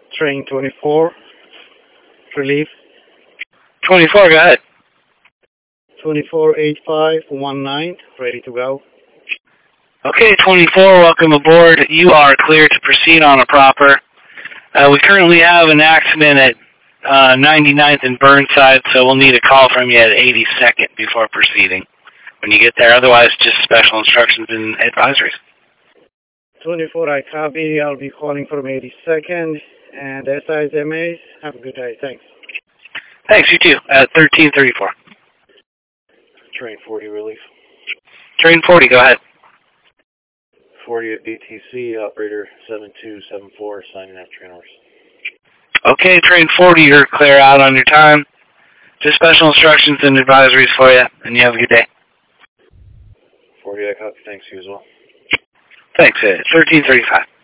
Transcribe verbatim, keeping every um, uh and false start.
Train twenty-four, relief. twenty-four, go ahead. twenty-four eight five one nine, ready to go. Okay, twenty-four, welcome aboard. You are clear to proceed on a proper. Uh, we currently have an accident at uh, ninety-ninth and Burnside, so we'll need a call from you at eighty-second before proceeding when you get there. Otherwise, just special instructions and advisories. twenty-four, I copy. I'll be calling from eighty-second. And S I M As, have a good day. Thanks. Thanks, you too. At thirteen thirty-four. Train forty, relief. Train forty, go ahead. forty at B T C, operator seven two seven four, signing out train orders. Okay, train forty, you're clear out on your time. Just special instructions and advisories for you, and you have a good day. forty, I copy. Thanks, you as well. Thanks, uh, thirteen thirty-five.